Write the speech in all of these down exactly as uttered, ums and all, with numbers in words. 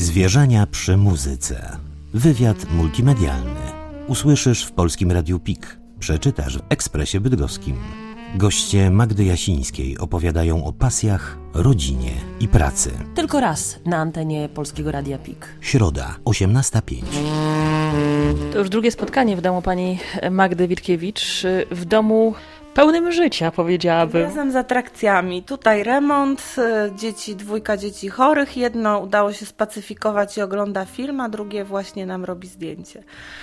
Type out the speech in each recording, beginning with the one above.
Zwierzenia przy muzyce. Wywiad multimedialny. Usłyszysz w Polskim Radiu P I K. Przeczytasz w Ekspresie Bydgoskim. Goście Magdy Jasińskiej opowiadają o pasjach, rodzinie i pracy. Tylko raz na antenie Polskiego Radia P I K. Środa, osiemnasta pięć. To już drugie spotkanie w domu pani Magdy Witkiewicz. W domu pełnym życia, powiedziałabym. Razem z atrakcjami. Tutaj remont, dzieci, dwójka dzieci chorych. Jedno udało się spacyfikować i ogląda film, a drugie właśnie nam robi zdjęcie.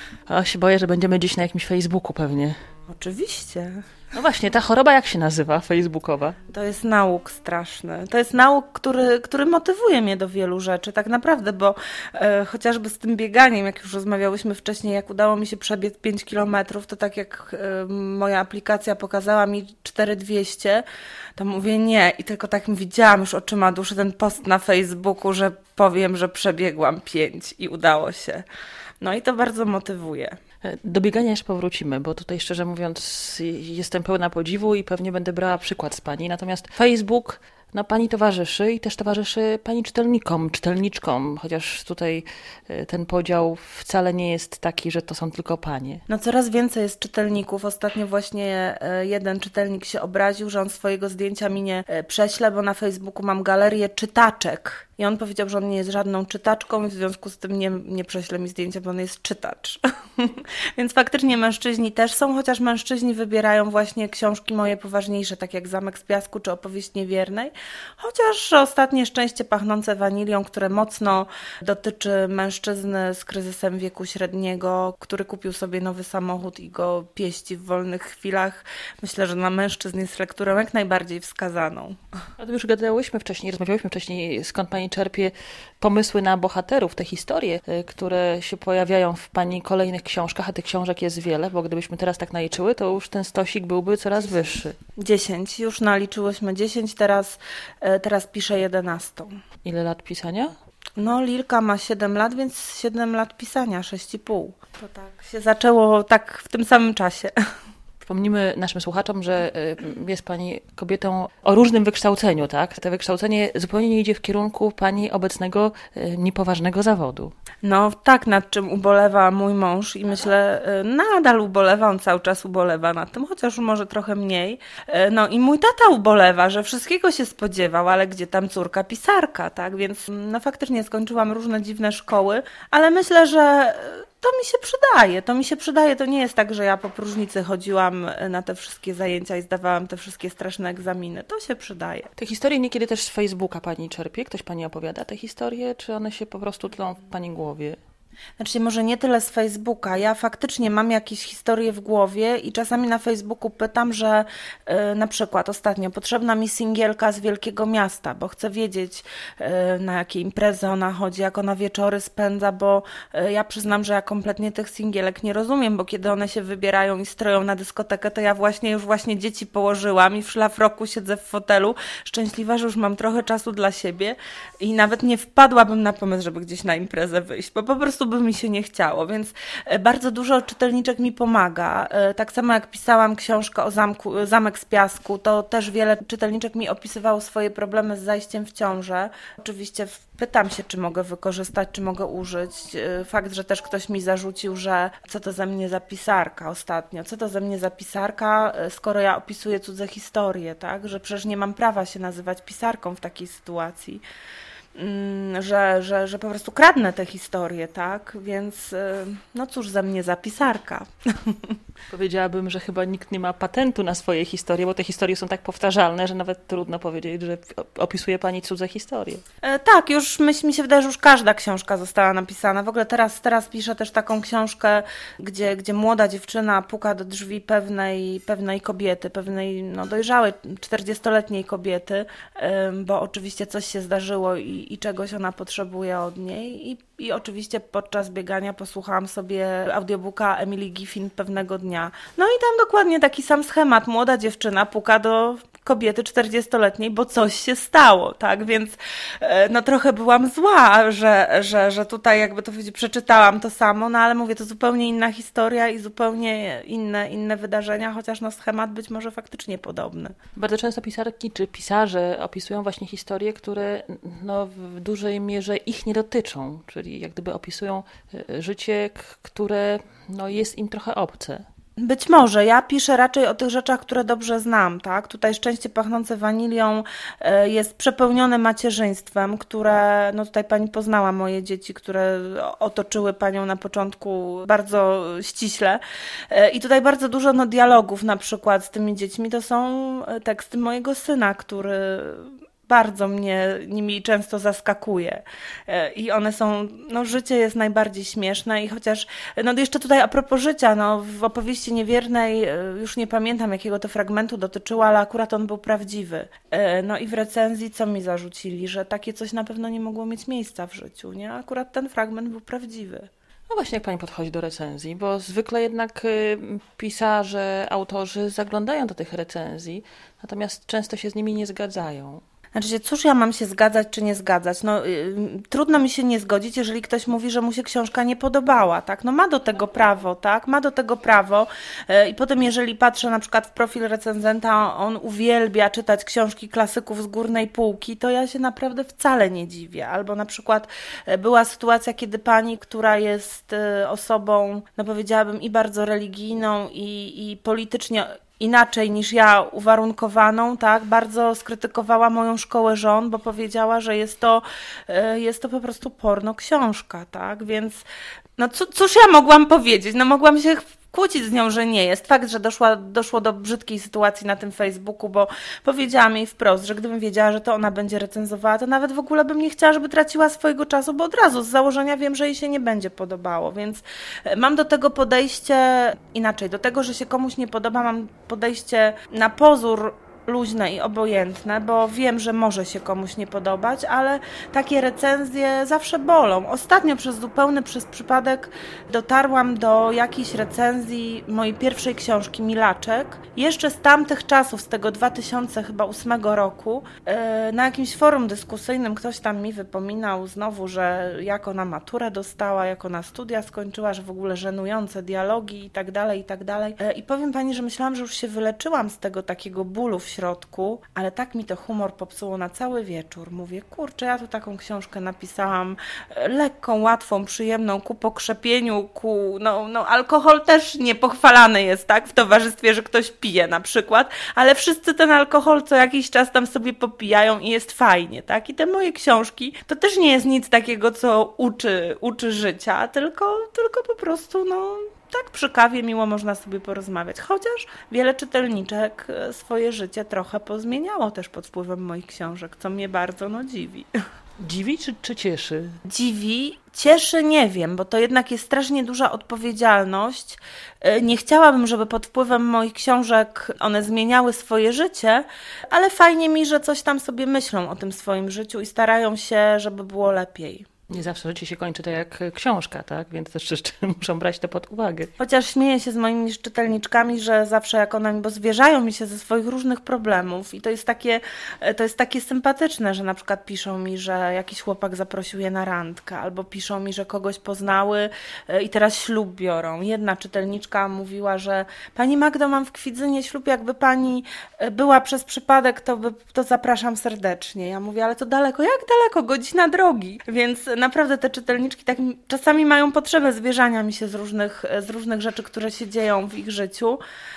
A się boję, że będziemy dziś na jakimś Facebooku pewnie. Oczywiście. No właśnie, ta choroba jak się nazywa, facebookowa? To jest nauk straszny. To jest nauk, który, który motywuje mnie do wielu rzeczy, tak naprawdę, bo e, chociażby z tym bieganiem, jak już rozmawiałyśmy wcześniej, jak udało mi się przebiec pięć kilometrów, to tak jak e, moja aplikacja pokazała mi cztery tysiące dwieście, to mówię nie. I tylko tak widziałam już oczyma duszy ten post na Facebooku, że powiem, że przebiegłam pięć i udało się. No i to bardzo motywuje. Do biegania jeszcze powrócimy, bo tutaj szczerze mówiąc jestem pełna podziwu i pewnie będę brała przykład z pani. Natomiast Facebook, no pani towarzyszy i też towarzyszy pani czytelnikom, czytelniczkom, chociaż tutaj ten podział wcale nie jest taki, że to są tylko panie. No coraz więcej jest czytelników. Ostatnio właśnie jeden czytelnik się obraził, że on swojego zdjęcia mi nie prześle, bo na Facebooku mam galerię czytaczek. I on powiedział, że on nie jest żadną czytaczką i w związku z tym nie, nie prześle mi zdjęcia, bo on jest czytacz. Więc faktycznie mężczyźni też są, chociaż mężczyźni wybierają właśnie książki moje poważniejsze, tak jak Zamek z piasku czy Opowieść niewiernej. Chociaż ostatnie Szczęście pachnące wanilią, które mocno dotyczy mężczyzny z kryzysem wieku średniego, który kupił sobie nowy samochód i go pieści w wolnych chwilach. Myślę, że na mężczyzn jest lekturą jak najbardziej wskazaną. A to już gadałyśmy wcześniej, rozmawiałyśmy wcześniej, skąd pani czerpie pomysły na bohaterów, te historie, które się pojawiają w pani kolejnych książkach, a tych książek jest wiele, bo gdybyśmy teraz tak naliczyły, to już ten stosik byłby coraz wyższy. Dziesięć. Już naliczyłyśmy dziesięć, teraz, teraz piszę jedenastą. Ile lat pisania? No, Lilka ma siedem lat, więc siedem lat pisania, sześć i pół. To tak się zaczęło tak w tym samym czasie. Przypomnimy naszym słuchaczom, że jest pani kobietą o różnym wykształceniu, tak? To wykształcenie zupełnie nie idzie w kierunku pani obecnego niepoważnego zawodu. No tak, nad czym ubolewa mój mąż i myślę, nadal ubolewa, on cały czas ubolewa nad tym, chociaż może trochę mniej. No i mój tata ubolewa, że wszystkiego się spodziewał, ale gdzie tam córka pisarka, tak? Więc no faktycznie skończyłam różne dziwne szkoły, ale myślę, że to mi się przydaje, to mi się przydaje. To nie jest tak, że ja po próżnicy chodziłam na te wszystkie zajęcia i zdawałam te wszystkie straszne egzaminy. To się przydaje. Te historie niekiedy też z Facebooka pani czerpie? Ktoś pani opowiada te historie, czy one się po prostu tlą w pani głowie? Znaczy może nie tyle z Facebooka. Ja faktycznie mam jakieś historie w głowie i czasami na Facebooku pytam, że yy, na przykład ostatnio potrzebna mi singielka z wielkiego miasta, bo chcę wiedzieć yy, na jakie imprezy ona chodzi, jak ona wieczory spędza, bo yy, ja przyznam, że ja kompletnie tych singielek nie rozumiem, bo kiedy one się wybierają i stroją na dyskotekę, to ja właśnie już właśnie dzieci położyłam i w szlafroku siedzę w fotelu, szczęśliwa, że już mam trochę czasu dla siebie i nawet nie wpadłabym na pomysł, żeby gdzieś na imprezę wyjść, bo po prostu by mi się nie chciało, więc bardzo dużo czytelniczek mi pomaga. Tak samo jak pisałam książkę o zamku, Zamek z piasku, to też wiele czytelniczek mi opisywało swoje problemy z zajściem w ciążę. Oczywiście pytam się, czy mogę wykorzystać, czy mogę użyć. Fakt, że też ktoś mi zarzucił, że co to ze mnie za pisarka ostatnio, co to ze mnie za pisarka, skoro ja opisuję cudze historie, tak? Że przecież nie mam prawa się nazywać pisarką w takiej sytuacji. Że, że, że po prostu kradnę te historie, tak? Więc no cóż ze mnie za pisarka. Powiedziałabym, że chyba nikt nie ma patentu na swoje historie, bo te historie są tak powtarzalne, że nawet trudno powiedzieć, że opisuje pani cudze historie. E, tak, już myśl, mi się wydaje, że już każda książka została napisana. W ogóle teraz, teraz piszę też taką książkę, gdzie, gdzie młoda dziewczyna puka do drzwi pewnej, pewnej kobiety, pewnej no, dojrzałej, czterdziestoletniej kobiety, e, bo oczywiście coś się zdarzyło i, i czegoś ona potrzebuje od niej. I, i oczywiście podczas biegania posłuchałam sobie audiobooka Emily Giffin pewnego dnia. No i tam dokładnie taki sam schemat. Młoda dziewczyna puka do kobiety czterdziestoletniej, bo coś się stało, tak? Więc no trochę byłam zła, że, że, że tutaj jakby to powiedzieć, przeczytałam to samo, no ale mówię, to zupełnie inna historia i zupełnie inne, inne wydarzenia, chociaż no schemat być może faktycznie podobny. Bardzo często pisarki czy pisarze opisują właśnie historie, które no, w dużej mierze ich nie dotyczą, czyli jak gdyby opisują życie, które no, jest im trochę obce. Być może. Ja piszę raczej o tych rzeczach, które dobrze znam, tak? Tutaj Szczęście pachnące wanilią jest przepełnione macierzyństwem, które, no tutaj pani poznała moje dzieci, które otoczyły panią na początku bardzo ściśle. I tutaj bardzo dużo no, dialogów na przykład z tymi dziećmi. To są teksty mojego syna, który bardzo mnie nimi często zaskakuje i one są, no życie jest najbardziej śmieszne i chociaż, no jeszcze tutaj a propos życia, no w opowieści Niewiernej, już nie pamiętam jakiego to fragmentu dotyczyło, ale akurat on był prawdziwy. No i w recenzji co mi zarzucili, że takie coś na pewno nie mogło mieć miejsca w życiu, nie? Akurat ten fragment był prawdziwy. No właśnie, jak pani podchodzi do recenzji, bo zwykle jednak pisarze, autorzy zaglądają do tych recenzji, natomiast często się z nimi nie zgadzają. Znaczy, cóż ja mam się zgadzać, czy nie zgadzać? No, y, trudno mi się nie zgodzić, jeżeli ktoś mówi, że mu się książka nie podobała, tak? No ma do tego prawo, tak? Ma do tego prawo y, i potem jeżeli patrzę na przykład w profil recenzenta, on uwielbia czytać książki klasyków z górnej półki, to ja się naprawdę wcale nie dziwię. Albo na przykład y, była sytuacja, kiedy pani, która jest y, osobą, no powiedziałabym, i bardzo religijną, i, i politycznie inaczej niż ja uwarunkowaną, tak, bardzo skrytykowała moją szkołę żon, bo powiedziała, że jest to, jest to po prostu porno książka, tak, więc no cóż ja mogłam powiedzieć, no mogłam się kłócić z nią, że nie jest. Fakt, że doszła, doszło do brzydkiej sytuacji na tym Facebooku, bo powiedziałam jej wprost, że gdybym wiedziała, że to ona będzie recenzowała, to nawet w ogóle bym nie chciała, żeby traciła swojego czasu, bo od razu z założenia wiem, że jej się nie będzie podobało, więc mam do tego podejście inaczej. Do tego, że się komuś nie podoba, mam podejście na pozór luźne i obojętne, bo wiem, że może się komuś nie podobać, ale takie recenzje zawsze bolą. Ostatnio przez zupełny przez przypadek dotarłam do jakiejś recenzji mojej pierwszej książki Milaczek. Jeszcze z tamtych czasów, z tego dwa tysiące ósmego roku, na jakimś forum dyskusyjnym ktoś tam mi wypominał znowu, że jak ona maturę dostała, jak ona studia skończyła, że w ogóle żenujące dialogi i tak dalej, i tak dalej. I powiem pani, że myślałam, że już się wyleczyłam z tego takiego bólu w środku, ale tak mi to humor popsuło na cały wieczór. Mówię, kurczę, ja tu taką książkę napisałam lekką, łatwą, przyjemną, ku pokrzepieniu, ku, no, no alkohol też niepochwalany jest, tak, w towarzystwie, że ktoś pije na przykład, ale wszyscy ten alkohol co jakiś czas tam sobie popijają i jest fajnie, tak, i te moje książki to też nie jest nic takiego, co uczy, uczy życia, tylko, tylko po prostu, no, tak przy kawie miło można sobie porozmawiać. Chociaż wiele czytelniczek swoje życie trochę pozmieniało też pod wpływem moich książek, co mnie bardzo no dziwi. Dziwi czy, czy cieszy? Dziwi. Cieszy nie wiem, bo to jednak jest strasznie duża odpowiedzialność. Nie chciałabym, żeby pod wpływem moich książek one zmieniały swoje życie, ale fajnie mi, że coś tam sobie myślą o tym swoim życiu i starają się, żeby było lepiej. Nie zawsze życie się kończy tak jak książka, tak? Więc też jeszcze muszą brać to pod uwagę. Chociaż śmieję się z moimi czytelniczkami, że zawsze jak one, bo zwierzają mi się ze swoich różnych problemów i to jest takie, to jest takie sympatyczne, że na przykład piszą mi, że jakiś chłopak zaprosił je na randkę, albo piszą mi, że kogoś poznały i teraz ślub biorą. Jedna czytelniczka mówiła, że pani Magdo, mam w Kwidzynie ślub, jakby pani była przez przypadek, to, by, to zapraszam serdecznie. Ja mówię, ale to daleko, jak daleko? Godzina drogi. Więc naprawdę te czytelniczki tak czasami mają potrzebę zwierzania mi się z różnych, z różnych rzeczy, które się dzieją w ich życiu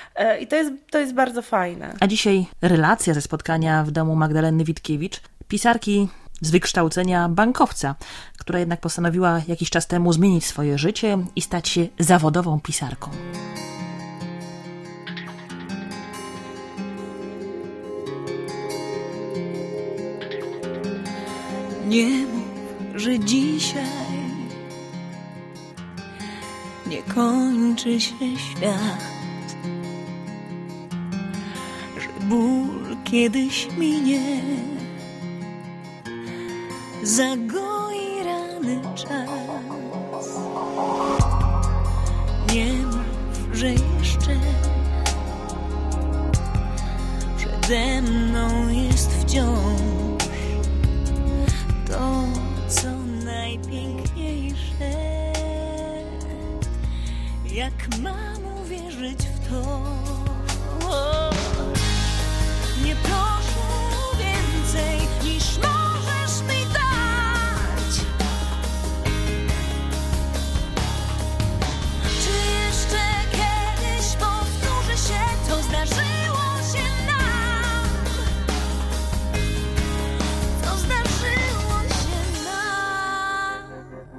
i to jest, to jest bardzo fajne. A dzisiaj relacja ze spotkania w domu Magdaleny Witkiewicz, pisarki z wykształcenia bankowca, która jednak postanowiła jakiś czas temu zmienić swoje życie i stać się zawodową pisarką. Nie mów, że dzisiaj nie kończy się świat, że ból kiedyś minie, zagoi rany czas. Nie mów, że jeszcze przed nade mną jest wciąż to, co najpiękniejsze. Jak mam uwierzyć w to? Nie proszę o więcej niż możesz mi dać. Czy jeszcze kiedyś powtórzy się, co zdarzyło się nam? Co zdarzyło się nam?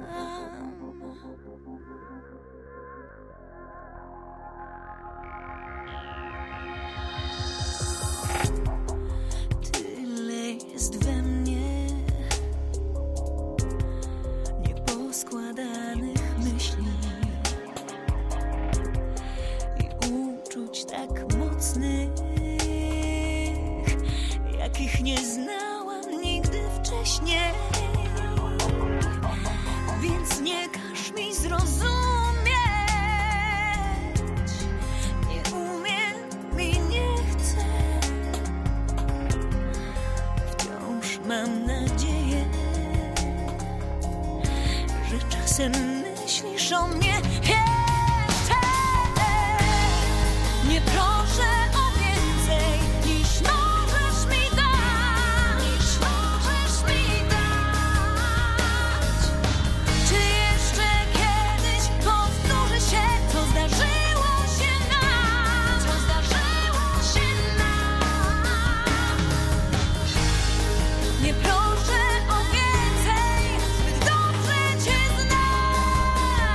Jest we mnie nieposkładanych myśli i uczuć tak mocnych, jakich nie znałam nigdy wcześniej. Więc nie każ mi zrozumieć, nie umiem i nie chcę. Mam nadzieję, że czasem myślisz o mnie jeszcze. Nie proszę o więcej niż możesz mi dać, niż możesz mi dać. Czy jeszcze kiedyś powtórzy się, co zdarzyło się nam, co zdarzyło się nam? Nie proszę o więcej, zbyt dobrze cię znam.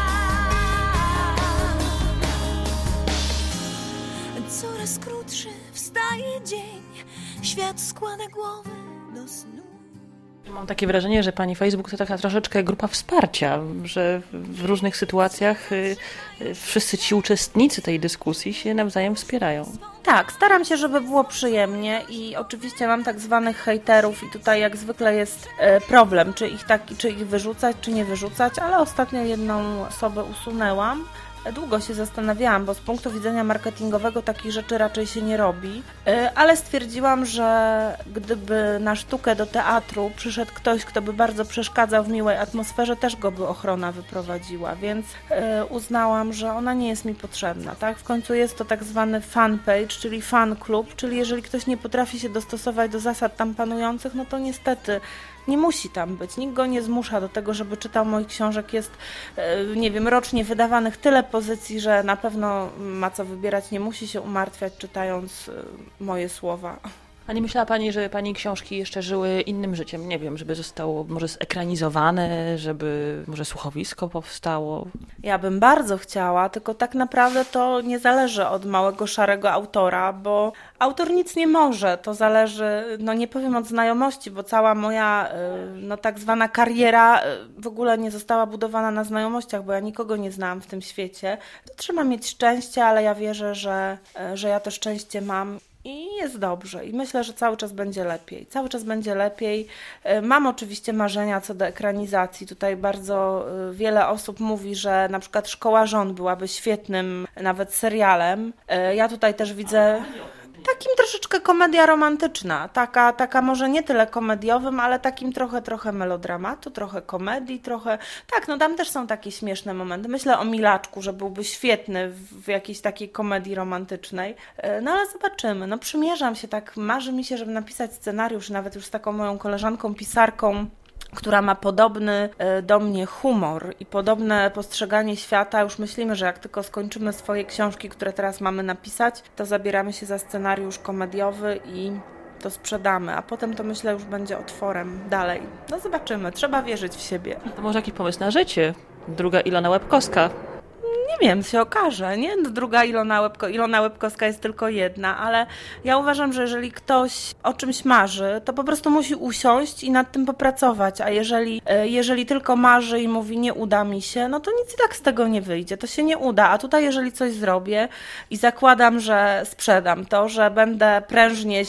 Coraz krótszy wstaje dzień, świat składa głowy do snu. Mam takie wrażenie, że pani Facebook to taka troszeczkę grupa wsparcia, że w różnych sytuacjach y, y, wszyscy ci uczestnicy tej dyskusji się nawzajem wspierają. Tak, staram się, żeby było przyjemnie i oczywiście mam tak zwanych hejterów i tutaj jak zwykle jest e, problem, czy ich, tak, czy ich wyrzucać, czy nie wyrzucać, ale ostatnio jedną osobę usunęłam. Długo się zastanawiałam, bo z punktu widzenia marketingowego takich rzeczy raczej się nie robi, ale stwierdziłam, że gdyby na sztukę do teatru przyszedł ktoś, kto by bardzo przeszkadzał w miłej atmosferze, też go by ochrona wyprowadziła, więc uznałam, że ona nie jest mi potrzebna. Tak? W końcu jest to tak zwany fanpage, czyli fan klub, czyli jeżeli ktoś nie potrafi się dostosować do zasad tam panujących, no to niestety nie musi tam być, nikt go nie zmusza do tego, żeby czytał moich książek. Jest, nie wiem, rocznie wydawanych tyle pozycji, że na pewno ma co wybierać, nie musi się umartwiać czytając moje słowa. A nie myślała pani, że pani książki jeszcze żyły innym życiem? Nie wiem, żeby zostało może zekranizowane, żeby może słuchowisko powstało? Ja bym bardzo chciała, tylko tak naprawdę to nie zależy od małego, szarego autora, bo autor nic nie może. To zależy, no nie powiem od znajomości, bo cała moja no tak zwana kariera w ogóle nie została budowana na znajomościach, bo ja nikogo nie znałam w tym świecie. To trzeba mieć szczęście, ale ja wierzę, że, że ja to szczęście mam. I jest dobrze i myślę, że cały czas będzie lepiej. Cały czas będzie lepiej. Mam oczywiście marzenia co do ekranizacji. Tutaj bardzo wiele osób mówi, że na przykład Szkoła Żon byłaby świetnym nawet serialem. Ja tutaj też widzę takim troszeczkę komedia romantyczna. Taka, taka może nie tyle komediowym, ale takim trochę, trochę melodramatu, trochę komedii, trochę... Tak, no tam też są takie śmieszne momenty. Myślę o Milaczku, że byłby świetny w jakiejś takiej komedii romantycznej. No ale zobaczymy. No przymierzam się tak, marzy mi się, żeby napisać scenariusz, nawet już z taką moją koleżanką pisarką, która ma podobny do mnie humor i podobne postrzeganie świata. Już myślimy, że jak tylko skończymy swoje książki, które teraz mamy napisać, to zabieramy się za scenariusz komediowy i to sprzedamy, a potem to myślę już będzie otworem dalej. No zobaczymy, trzeba wierzyć w siebie. To może jakiś pomysł na życie? Druga Ilona Łebkowska. Nie wiem, się okaże, nie? Druga Ilona, Łebko, Ilona Łebkowska jest tylko jedna, ale ja uważam, że jeżeli ktoś o czymś marzy, to po prostu musi usiąść i nad tym popracować, a jeżeli, jeżeli tylko marzy i mówi nie uda mi się, no to nic i tak z tego nie wyjdzie, to się nie uda, a tutaj jeżeli coś zrobię i zakładam, że sprzedam to, że będę prężnie się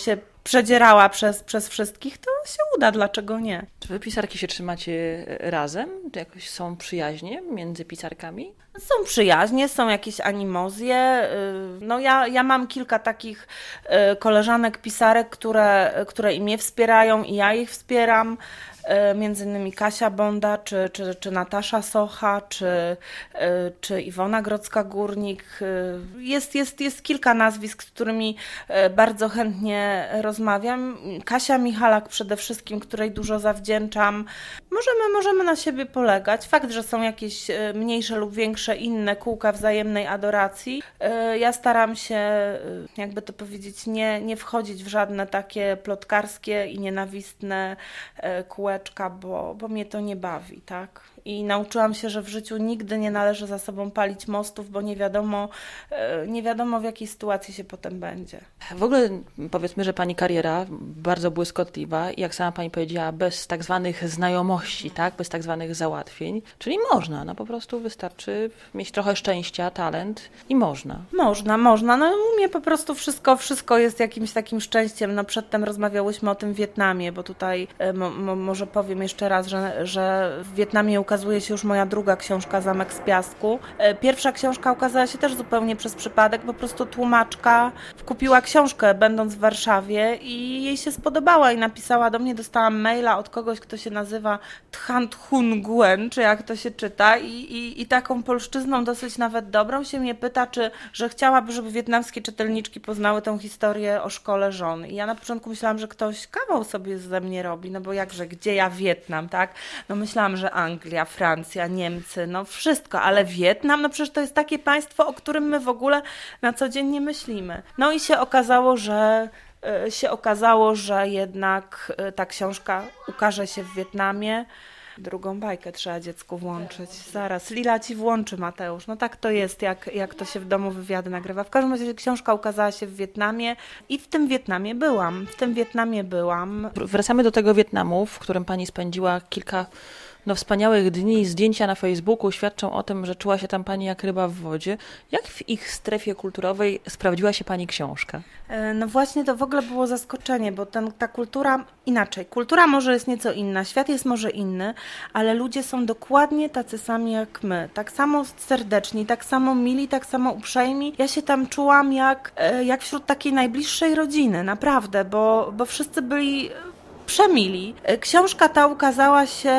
przedzierała przez, przez wszystkich, to się uda, dlaczego nie? Czy wy pisarki się trzymacie razem? To jakoś są przyjaźnie między pisarkami? Są przyjaźnie, są jakieś animozje. No ja, ja mam kilka takich koleżanek pisarek, które, które i mnie wspierają, i ja ich wspieram. Między innymi Kasia Bonda, czy, czy, czy Natasza Socha, czy, czy Iwona Grodzka-Górnik. Jest, jest, jest kilka nazwisk, z którymi bardzo chętnie rozmawiam. Kasia Michalak przede wszystkim, której dużo zawdzięczam. Możemy, możemy na siebie polegać. Fakt, że są jakieś mniejsze lub większe inne kółka wzajemnej adoracji. Ja staram się, jakby to powiedzieć, nie, nie wchodzić w żadne takie plotkarskie i nienawistne kółeczka, bo, bo mnie to nie bawi, tak? I nauczyłam się, że w życiu nigdy nie należy za sobą palić mostów, bo nie wiadomo, nie wiadomo w jakiej sytuacji się potem będzie. W ogóle powiedzmy, że pani kariera bardzo błyskotliwa i jak sama pani powiedziała, bez tak zwanych znajomości, tak? Bez tak zwanych załatwień. Czyli można, no po prostu wystarczy mieć trochę szczęścia, talent i można. Można, można. No u mnie po prostu wszystko, wszystko jest jakimś takim szczęściem. No przedtem rozmawiałyśmy o tym w Wietnamie, bo tutaj mo, mo, może powiem jeszcze raz, że, że w Wietnamie ukazuje się już moja druga książka, Zamek z piasku. Pierwsza książka ukazała się też zupełnie przez przypadek, po prostu tłumaczka kupiła książkę będąc w Warszawie i jej się spodobała i napisała do mnie, dostałam maila od kogoś, kto się nazywa Thant Hun Nguyen, czy jak to się czyta i, i, i taką polszczyzną dosyć nawet dobrą się mnie pyta, czy, że chciałaby, żeby wietnamskie czytelniczki poznały tę historię o szkole żon. I ja na początku myślałam, że ktoś kawał sobie ze mnie robi, no bo jakże, gdzie ja Wietnam, tak? No myślałam, że Anglia, Francja, Niemcy, no wszystko, ale Wietnam, no przecież to jest takie państwo, o którym my w ogóle na co dzień nie myślimy. No i się okazało, że się okazało, że jednak ta książka ukaże się w Wietnamie. Drugą bajkę trzeba dziecku włączyć. Zaraz, Lila ci włączy, Mateusz. No tak to jest, jak, jak to się w domu wywiady nagrywa. W każdym razie książka ukazała się w Wietnamie i w tym Wietnamie byłam. W tym Wietnamie byłam. Wracamy do tego Wietnamu, w którym pani spędziła kilka no, wspaniałych dni. Zdjęcia na Facebooku świadczą o tym, że czuła się tam pani jak ryba w wodzie. Jak w ich strefie kulturowej sprawdziła się pani książka? No właśnie to w ogóle było zaskoczenie, bo ten, ta kultura inaczej. Kultura może jest nieco inna, świat jest może inny, ale ludzie są dokładnie tacy sami jak my. Tak samo serdeczni, tak samo mili, tak samo uprzejmi. Ja się tam czułam jak, jak wśród takiej najbliższej rodziny, naprawdę, bo, bo wszyscy byli przemili. Książka ta ukazała się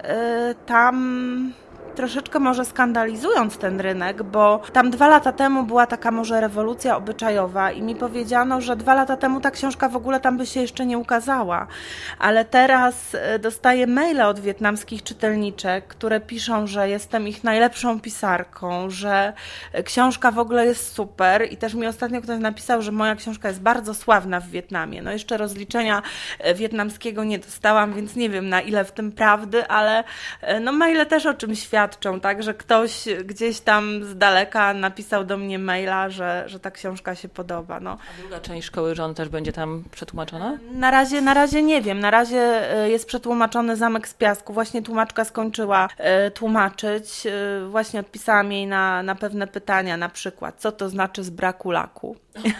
tam troszeczkę może skandalizując ten rynek, bo tam dwa lata temu była taka może rewolucja obyczajowa i mi powiedziano, że dwa lata temu ta książka w ogóle tam by się jeszcze nie ukazała. Ale teraz dostaję maile od wietnamskich czytelniczek, które piszą, że jestem ich najlepszą pisarką, że książka w ogóle jest super i też mi ostatnio ktoś napisał, że moja książka jest bardzo sławna w Wietnamie. No jeszcze rozliczenia wietnamskiego nie dostałam, więc nie wiem na ile w tym prawdy, ale no maile też o czym świadczą. Tak, że ktoś gdzieś tam z daleka napisał do mnie maila, że, że ta książka się podoba. No. A druga część Szkoły Żon też będzie tam przetłumaczona? Na razie, na razie nie wiem. Na razie jest przetłumaczony Zamek z piasku. Właśnie tłumaczka skończyła tłumaczyć. Właśnie odpisałam jej na, na pewne pytania, na przykład, co to znaczy z braku laku?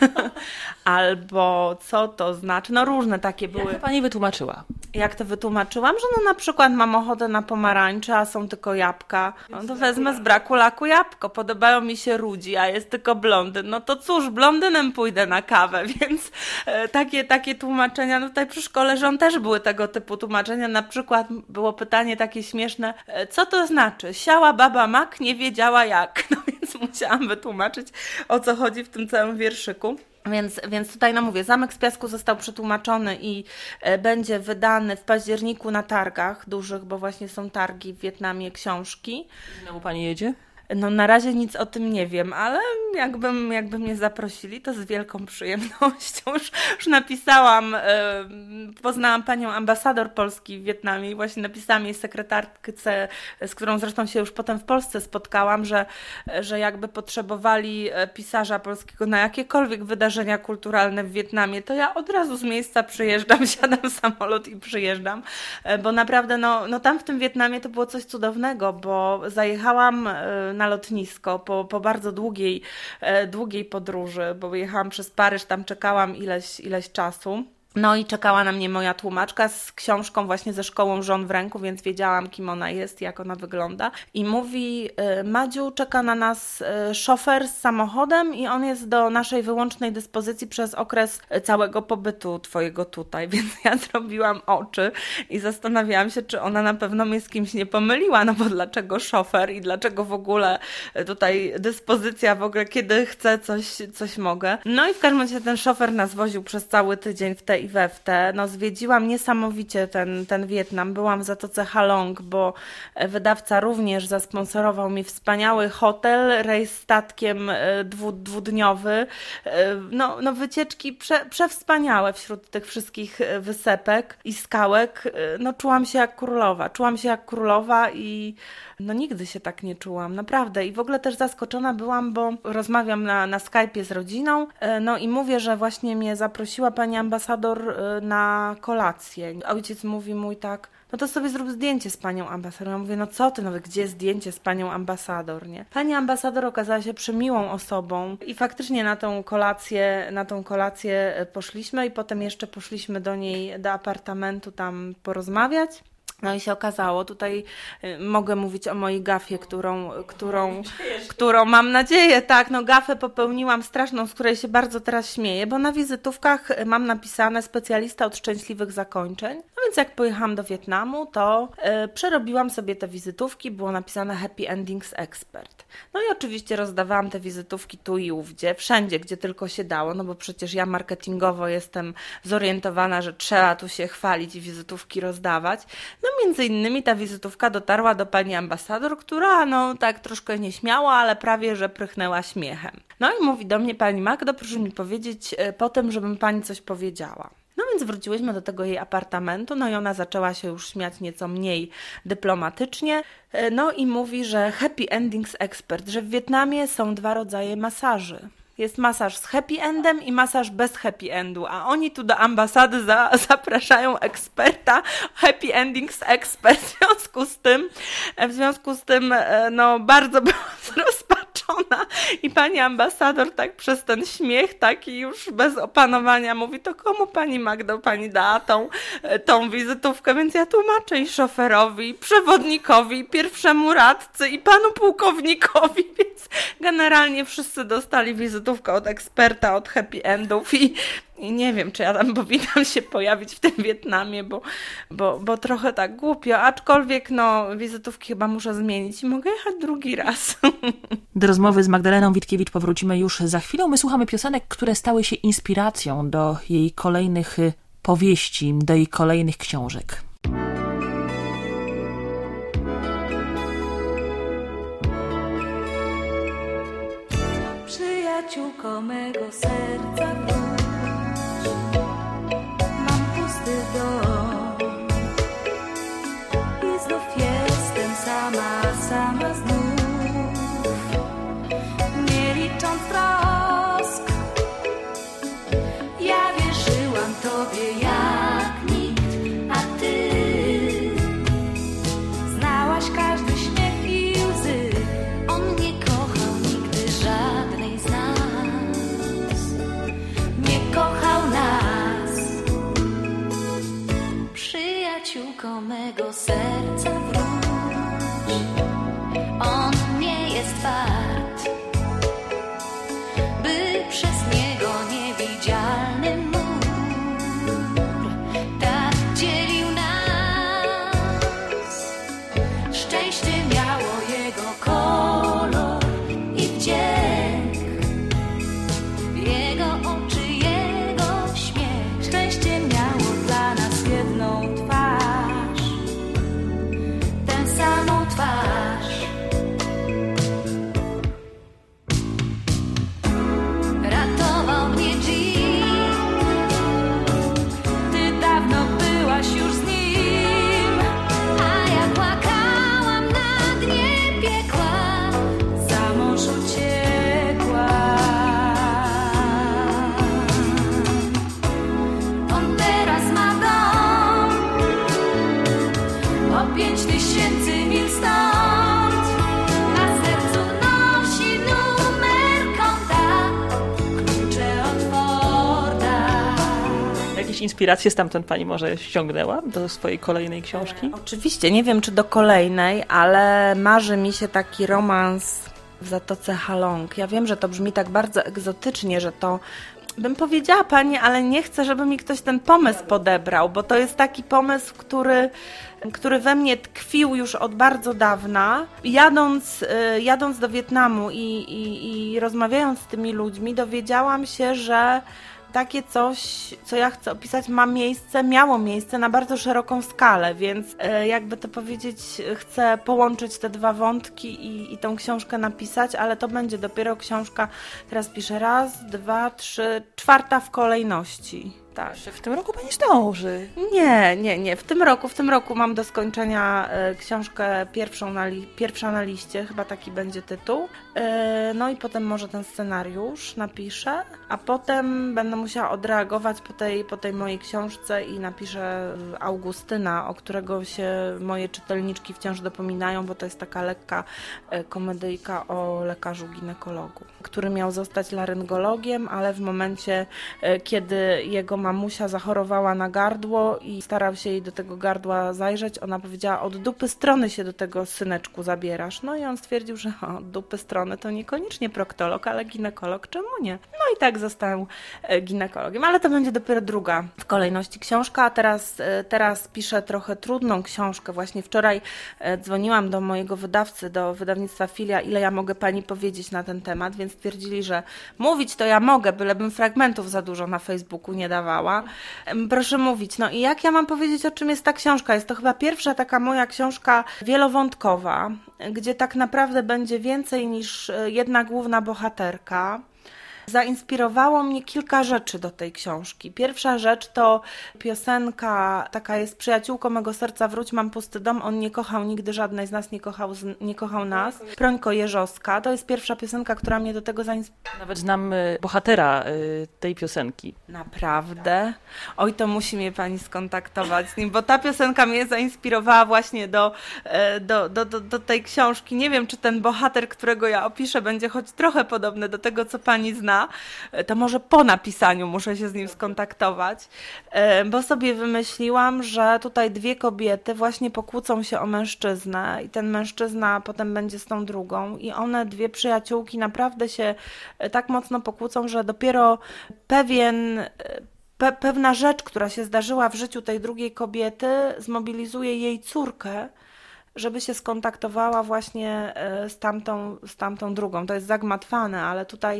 Albo co to znaczy? No różne takie były. Jak to pani wytłumaczyła? Jak to wytłumaczyłam? Że no na przykład mam ochotę na pomarańcze, a są tylko jabłka. No to wezmę z braku laku jabłko. Podobają mi się rudzi, a jest tylko blondyn. No to cóż, blondynem pójdę na kawę, więc e, takie, takie tłumaczenia. No tutaj przy Szkole Żon też były tego typu tłumaczenia. Na przykład było pytanie takie śmieszne, e, co to znaczy? Siała baba mak, nie wiedziała jak. No więc musiałam wytłumaczyć, o co chodzi w tym całym wierszyku. Więc, więc tutaj, no mówię, Zamek z piasku został przetłumaczony i e, będzie wydany w październiku na targach dużych, bo właśnie są targi w Wietnamie książki. Znowu pani jedzie? No na razie nic o tym nie wiem, ale jakbym, jakby mnie zaprosili, to z wielką przyjemnością. Już, już napisałam, e, poznałam panią ambasador Polski w Wietnamie i właśnie napisałam jej sekretarce, z którą zresztą się już potem w Polsce spotkałam, że, że jakby potrzebowali pisarza polskiego na jakiekolwiek wydarzenia kulturalne w Wietnamie, to ja od razu z miejsca przyjeżdżam, siadam w samolot i przyjeżdżam, bo naprawdę no, no tam w tym Wietnamie to było coś cudownego, bo zajechałam na lotnisko po, po bardzo długiej, długiej podróży, bo jechałam przez Paryż, tam czekałam ileś, ileś czasu. No i czekała na mnie moja tłumaczka z książką właśnie ze szkołą żon w ręku, więc wiedziałam, kim ona jest, jak ona wygląda. I mówi, Madziu, czeka na nas szofer z samochodem i on jest do naszej wyłącznej dyspozycji przez okres całego pobytu twojego tutaj. Więc ja zrobiłam oczy i zastanawiałam się, czy ona na pewno mnie z kimś nie pomyliła, no bo dlaczego szofer i dlaczego w ogóle tutaj dyspozycja, w ogóle kiedy chcę coś, coś mogę. No i w każdym razie ten szofer nas woził przez cały tydzień w te i we w te. No zwiedziłam niesamowicie ten, ten Wietnam. Byłam w Zatoce Halong, bo wydawca również zasponsorował mi wspaniały hotel, rejs statkiem dwu, dwudniowy. No, no wycieczki prze, przewspaniałe wśród tych wszystkich wysepek i skałek. No czułam się jak królowa. Czułam się jak królowa i no nigdy się tak nie czułam, naprawdę. I w ogóle też zaskoczona byłam, bo rozmawiam na, na Skype'ie z rodziną, no i mówię, że właśnie mnie zaprosiła pani ambasador na kolację. Ojciec mówi mój tak, no to sobie zrób zdjęcie z panią ambasador. Ja mówię, no co ty, no gdzie zdjęcie z panią ambasador, nie? Pani ambasador okazała się przemiłą osobą i faktycznie na tą kolację, na tą kolację poszliśmy i potem jeszcze poszliśmy do niej, do apartamentu tam porozmawiać. No i się okazało, tutaj y, mogę mówić o mojej gafie, którą, którą, którą mam nadzieję, tak, no gafę popełniłam straszną, z której się bardzo teraz śmieję, bo na wizytówkach mam napisane specjalista od szczęśliwych zakończeń. No więc jak pojechałam do Wietnamu, to y, przerobiłam sobie te wizytówki, było napisane Happy Endings Expert. No i oczywiście rozdawałam te wizytówki tu i ówdzie, wszędzie, gdzie tylko się dało, no bo przecież ja marketingowo jestem zorientowana, że trzeba tu się chwalić i wizytówki rozdawać. No między innymi ta wizytówka dotarła do pani ambasador, która no tak troszkę nieśmiała, ale prawie że prychnęła śmiechem. No i mówi do mnie, pani Magdo, proszę mi powiedzieć potem, żebym pani coś powiedziała. No więc wróciłyśmy do tego jej apartamentu, no i ona zaczęła się już śmiać nieco mniej dyplomatycznie, no i mówi, że Happy Endings Expert, że w Wietnamie są dwa rodzaje masaży. Jest masaż z happy endem i masaż bez happy endu, a oni tu do ambasady za, zapraszają eksperta, happy endings expert. W związku z tym, w związku z tym, no bardzo byłam zrozpaczona i pani ambasador tak przez ten śmiech taki już bez opanowania mówi, to komu pani Magdo pani da tą, tą wizytówkę, więc ja tłumaczę i szoferowi, i przewodnikowi, i pierwszemu radcy, i panu pułkownikowi, więc generalnie wszyscy dostali wizytówkę od eksperta od happy endów i, i nie wiem, czy ja tam powinnam się pojawić w tym Wietnamie, bo, bo, bo trochę tak głupio, aczkolwiek no wizytówki chyba muszę zmienić i mogę jechać drugi raz. Do rozmowy z Magdaleną Witkiewicz powrócimy już za chwilę. My słuchamy piosenek, które stały się inspiracją do jej kolejnych powieści, do jej kolejnych książek. Przyjaciółko mego serca, wróć. Mam pusty dom i znów jestem sama, sama znów, nie licząc trosk. Ja wierzyłam Tobie jak nikt, a Ty znałaś każdy śmiech i łzy. On nie kochał nigdy żadnej z nas, nie kochał nas. Przyjaciółko mego serca, wróć. On nie jest wart, by przez niego niewidzialny mur tak dzielił nas. Szczęście miało jego kolor i wdzięk, jego oczy, jego śmiech. Szczęście miało dla nas jedną twarz, tę samą twarz. Ratował mnie Jim, ty dawno byłaś już z nim, a ja płakałam na dnie piekła, za mąż uciekła. On teraz ma dom o pięć tysięcy mil stąd, na sercu nosi numer konta, klucze od Forda. Jakieś inspiracje stamtąd pani może ściągnęła do swojej kolejnej książki? Oczywiście, nie wiem czy do kolejnej, ale marzy mi się taki romans w Zatoce Halong. Ja wiem, że to brzmi tak bardzo egzotycznie, że to bym powiedziała pani, ale nie chcę, żeby mi ktoś ten pomysł podebrał, bo to jest taki pomysł, który, który we mnie tkwił już od bardzo dawna. Jadąc, jadąc do Wietnamu i, i, i rozmawiając z tymi ludźmi, dowiedziałam się, że takie coś, co ja chcę opisać, ma miejsce, miało miejsce na bardzo szeroką skalę, więc jakby to powiedzieć, chcę połączyć te dwa wątki i, i tą książkę napisać, ale to będzie dopiero książka, teraz piszę raz, dwa, trzy, czwarta w kolejności. Tak. W tym roku pani zdąży. Nie, nie, nie. W tym roku, w tym roku mam do skończenia e, książkę pierwszą na li- pierwsza na liście, chyba taki będzie tytuł. E, no i potem może ten scenariusz napiszę, a potem będę musiała odreagować po tej, po tej mojej książce i napiszę Augustyna, o którego się moje czytelniczki wciąż dopominają, bo to jest taka lekka e, komedyjka o lekarzu ginekologu, który miał zostać laryngologiem, ale w momencie, e, kiedy jego mamusia zachorowała na gardło i starał się jej do tego gardła zajrzeć, ona powiedziała, od dupy strony się do tego syneczku zabierasz. No i on stwierdził, że o, od dupy strony to niekoniecznie proktolog, ale ginekolog, czemu nie? No i tak został ginekologiem, ale to będzie dopiero druga w kolejności książka, a teraz, teraz piszę trochę trudną książkę. Właśnie wczoraj dzwoniłam do mojego wydawcy, do wydawnictwa Filia, ile ja mogę pani powiedzieć na ten temat, więc stwierdzili, że mówić to ja mogę, bylebym fragmentów za dużo na Facebooku nie dawała. Proszę mówić. No i jak ja mam powiedzieć, o czym jest ta książka? Jest to chyba pierwsza taka moja książka wielowątkowa, gdzie tak naprawdę będzie więcej niż jedna główna bohaterka. Zainspirowało mnie kilka rzeczy do tej książki. Pierwsza rzecz to piosenka, taka jest Przyjaciółko mego serca, wróć, mam pusty dom, on nie kochał nigdy, żadnej z nas nie kochał, nie kochał nas. Prońko Jeżowska, to jest pierwsza piosenka, która mnie do tego zainspirowała. Nawet znam bohatera tej piosenki. Naprawdę? Oj, to musi mnie pani skontaktować z nim, bo ta piosenka mnie zainspirowała właśnie do, do, do, do, do tej książki. Nie wiem, czy ten bohater, którego ja opiszę, będzie choć trochę podobny do tego, co pani zna. To może po napisaniu muszę się z nim skontaktować, bo sobie wymyśliłam, że tutaj dwie kobiety właśnie pokłócą się o mężczyznę i ten mężczyzna potem będzie z tą drugą i one, dwie przyjaciółki, naprawdę się tak mocno pokłócą, że dopiero pewien... Pe- pewna rzecz, która się zdarzyła w życiu tej drugiej kobiety, zmobilizuje jej córkę, żeby się skontaktowała właśnie z tamtą, z tamtą drugą. To jest zagmatwane, ale tutaj,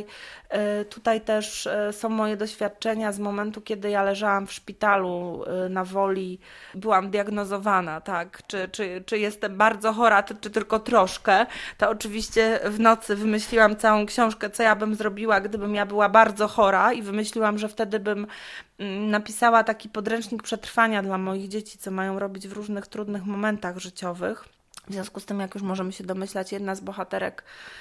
tutaj też są moje doświadczenia z momentu, kiedy ja leżałam w szpitalu na Woli, byłam diagnozowana, tak, czy, czy, czy jestem bardzo chora, czy tylko troszkę, to oczywiście w nocy wymyśliłam całą książkę, co ja bym zrobiła, gdybym ja była bardzo chora i wymyśliłam, że wtedy bym napisała taki podręcznik przetrwania dla moich dzieci, co mają robić w różnych trudnych momentach życiowych. W związku z tym, jak już możemy się domyślać, jedna z bohaterek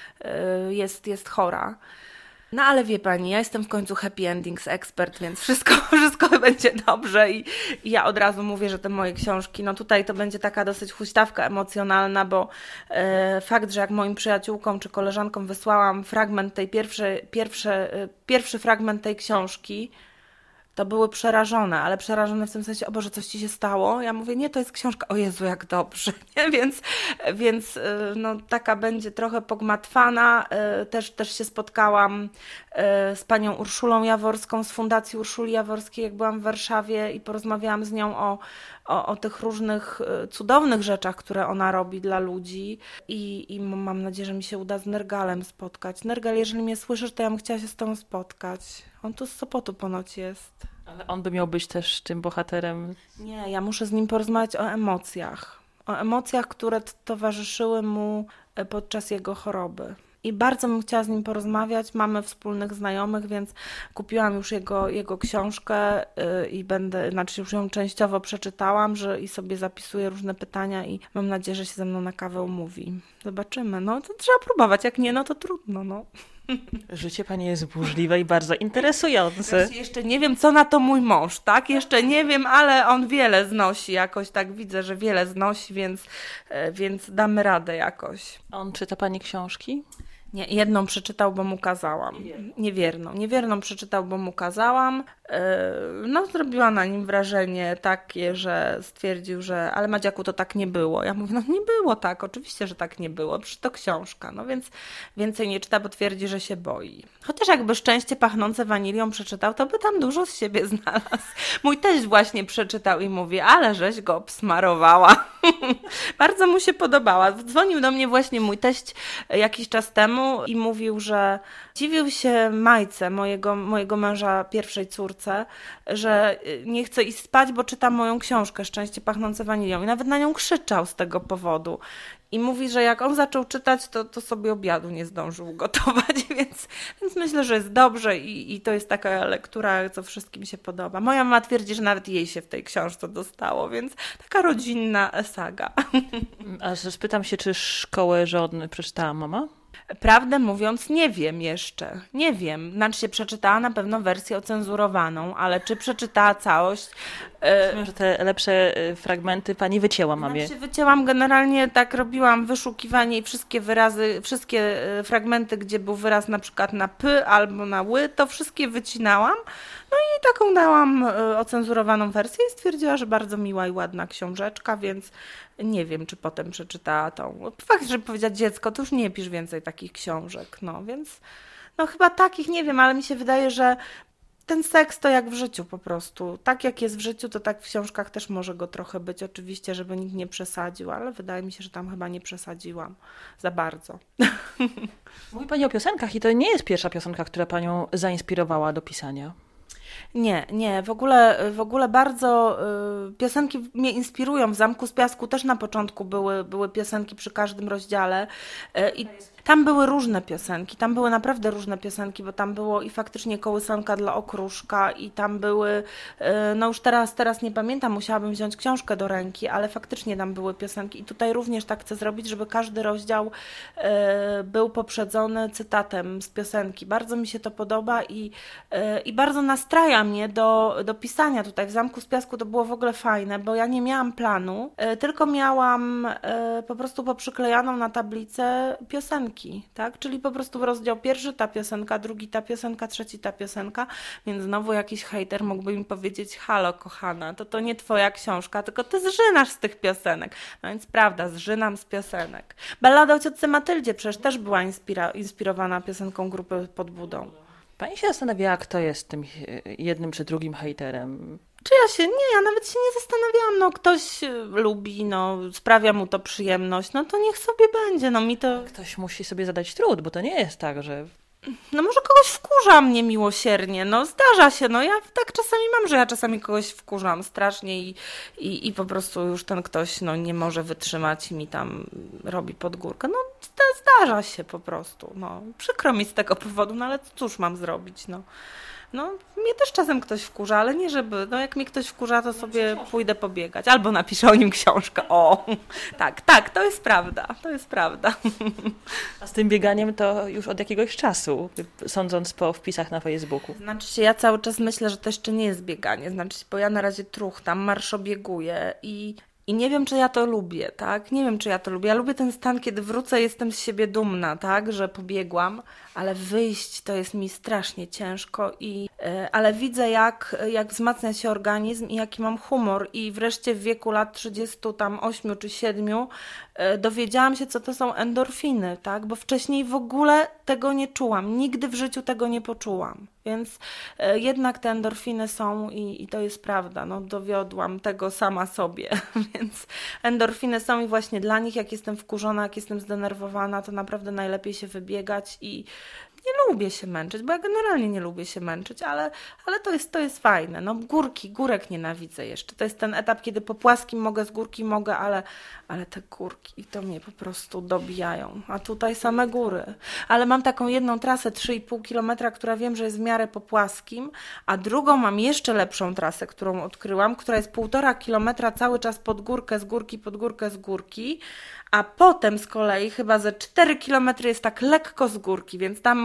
jest, jest chora. No ale wie pani, ja jestem w końcu happy endings ekspert, więc wszystko, wszystko będzie dobrze i, i ja od razu mówię, że te moje książki, no tutaj to będzie taka dosyć huśtawka emocjonalna, bo e, fakt, że jak moim przyjaciółkom czy koleżankom wysłałam fragment tej pierwszej, pierwszy, pierwszy fragment tej książki, to były przerażone, ale przerażone w tym sensie, o Boże, coś ci się stało? Ja mówię, nie, to jest książka, o Jezu, jak dobrze, nie? Więc, więc no, taka będzie trochę pogmatwana. Też, też się spotkałam z panią Urszulą Jaworską z Fundacji Urszuli Jaworskiej, jak byłam w Warszawie i porozmawiałam z nią o, o, o tych różnych cudownych rzeczach, które ona robi dla ludzi i, i mam nadzieję, że mi się uda z Nergalem spotkać. Nergal, jeżeli mnie słyszysz, to ja bym chciała się z tobą spotkać. On tu z Sopotu ponoć jest. Ale on by miał być też tym bohaterem. Nie, ja muszę z nim porozmawiać o emocjach. O emocjach, które t- towarzyszyły mu podczas jego choroby. I bardzo bym chciała z nim porozmawiać. Mamy wspólnych znajomych, więc kupiłam już jego, jego książkę yy, i będę, znaczy już ją częściowo przeczytałam, że i sobie zapisuję różne pytania i mam nadzieję, że się ze mną na kawę umówi. Zobaczymy. No to trzeba próbować. Jak nie, no to trudno, no. Życie pani jest burzliwe i bardzo interesujące. Jeszcze nie wiem, co na to mój mąż, tak? Jeszcze nie wiem, ale on wiele znosi jakoś, tak widzę, że wiele znosi, więc, więc damy radę jakoś. On czyta pani książki? Nie, jedną przeczytał, bo mu kazałam. Niewierną. Niewierną przeczytał, bo mu kazałam. No, zrobiła na nim wrażenie takie, że stwierdził, że ale Madziaku, to tak nie było. Ja mówię, no nie było tak, oczywiście, że tak nie było, przecież to książka. No więc więcej nie czyta, bo twierdzi, że się boi. Chociaż jakby Szczęście pachnące wanilią przeczytał, to by tam dużo z siebie znalazł. Mój teść właśnie przeczytał i mówi, ale żeś go obsmarowała. Bardzo mu się podobała. Dzwonił do mnie właśnie mój teść jakiś czas temu i mówił, że dziwił się Majce, mojego, mojego męża, pierwszej córce, że nie chce iść spać, bo czyta moją książkę Szczęście pachnące wanilią i nawet na nią krzyczał z tego powodu. I mówi, że jak on zaczął czytać, to, to sobie obiadu nie zdążył gotować, więc, więc myślę, że jest dobrze i, i to jest taka lektura, co wszystkim się podoba. Moja mama twierdzi, że nawet jej się w tej książce dostało, więc taka rodzinna saga. A spytam się, czy Szkołę żon przeczytała mama? Prawdę mówiąc, nie wiem jeszcze. Nie wiem. Znaczy się przeczytała na pewno wersję ocenzurowaną, ale czy przeczytała całość? Myślę, że te lepsze fragmenty pani wycięła mamie. Znaczy wycięłam generalnie, tak robiłam wyszukiwanie i wszystkie wyrazy, wszystkie fragmenty, gdzie był wyraz na przykład na p albo na ły, to wszystkie wycinałam. No i taką dałam ocenzurowaną wersję i stwierdziła, że bardzo miła i ładna książeczka, więc nie wiem, czy potem przeczytała tą. Fakt, żeby powiedzieć dziecko, to już nie pisz więcej takich książek, no więc no chyba takich, nie wiem, ale mi się wydaje, że ten seks to jak w życiu po prostu. Tak jak jest w życiu, to tak w książkach też może go trochę być, oczywiście, żeby nikt nie przesadził, ale wydaje mi się, że tam chyba nie przesadziłam za bardzo. Mówi pani o piosenkach i to nie jest pierwsza piosenka, która panią zainspirowała do pisania. Nie, nie, w ogóle, w ogóle bardzo y, piosenki mnie inspirują. W Zamku z Piasku też na początku były, były piosenki przy każdym rozdziale y, i tam były różne piosenki, tam były naprawdę różne piosenki, bo tam było i faktycznie Kołysanka dla okruszka i tam były, y, no już teraz, teraz nie pamiętam, musiałabym wziąć książkę do ręki, ale faktycznie tam były piosenki i tutaj również tak chcę zrobić, żeby każdy rozdział y, był poprzedzony cytatem z piosenki. Bardzo mi się to podoba i, y, i bardzo nastraja mnie do, do pisania tutaj. W Zamku z Piasku to było w ogóle fajne, bo ja nie miałam planu, y, tylko miałam y, po prostu poprzyklejaną na tablicę piosenki. Tak? Czyli po prostu rozdział pierwszy ta piosenka, drugi ta piosenka, trzeci ta piosenka, więc znowu jakiś hejter mógłby mi powiedzieć, halo kochana, to to nie twoja książka, tylko ty zżynasz z tych piosenek. No więc prawda, zżynam z piosenek. Ballada o ciotce Matyldzie przecież też była inspira- inspirowana piosenką grupy Pod Budą. Pani się zastanawiała, kto jest tym jednym czy drugim hejterem? Czy ja się, nie, ja nawet się nie zastanawiałam, no ktoś lubi, no sprawia mu to przyjemność, no to niech sobie będzie, no mi to... Ktoś musi sobie zadać trud, bo to nie jest tak, że... No może kogoś wkurzam niemiłosiernie, no zdarza się, no ja tak czasami mam, że ja czasami kogoś wkurzam strasznie i, i, i po prostu już ten ktoś no nie może wytrzymać i mi tam robi pod górkę, no zdarza się po prostu, no przykro mi z tego powodu, no ale cóż mam zrobić, no. No, mnie też czasem ktoś wkurza, ale nie żeby, no jak mnie ktoś wkurza, to sobie pójdę pobiegać, albo napiszę o nim książkę, o, tak, tak, to jest prawda, to jest prawda. A z tym bieganiem to już od jakiegoś czasu, sądząc po wpisach na Facebooku. Znaczy się, ja cały czas myślę, że to jeszcze nie jest bieganie, znaczy się, bo ja na razie truchtam, marszobieguję i... I nie wiem, czy ja to lubię, tak? Nie wiem, czy ja to lubię. Ja lubię ten stan, kiedy wrócę, jestem z siebie dumna, tak? Że pobiegłam, ale wyjść to jest mi strasznie ciężko i yy, ale widzę, jak, jak wzmacnia się organizm i jaki mam humor i wreszcie w wieku lat trzydziestu ośmiu czy siedmiu yy, dowiedziałam się, co to są endorfiny, tak? Bo wcześniej w ogóle tego nie czułam. Nigdy w życiu tego nie poczułam. Więc y, jednak te endorfiny są i, i to jest prawda, no dowiodłam tego sama sobie, więc endorfiny są i właśnie dla nich, jak jestem wkurzona, jak jestem zdenerwowana, to naprawdę najlepiej się wybiegać i nie lubię się męczyć, bo ja generalnie nie lubię się męczyć, ale, ale to jest, to jest fajne. No górki, górek nienawidzę jeszcze. To jest ten etap, kiedy po płaskim mogę, z górki mogę, ale, ale te górki to mnie po prostu dobijają. A tutaj same góry. Ale mam taką jedną trasę trzy i pół kilometra, która wiem, że jest w miarę po płaskim, a drugą mam jeszcze lepszą trasę, którą odkryłam, która jest półtora kilometra cały czas pod górkę, z górki, pod górkę, z górki, a potem z kolei chyba ze cztery kilometry jest tak lekko z górki, więc tam można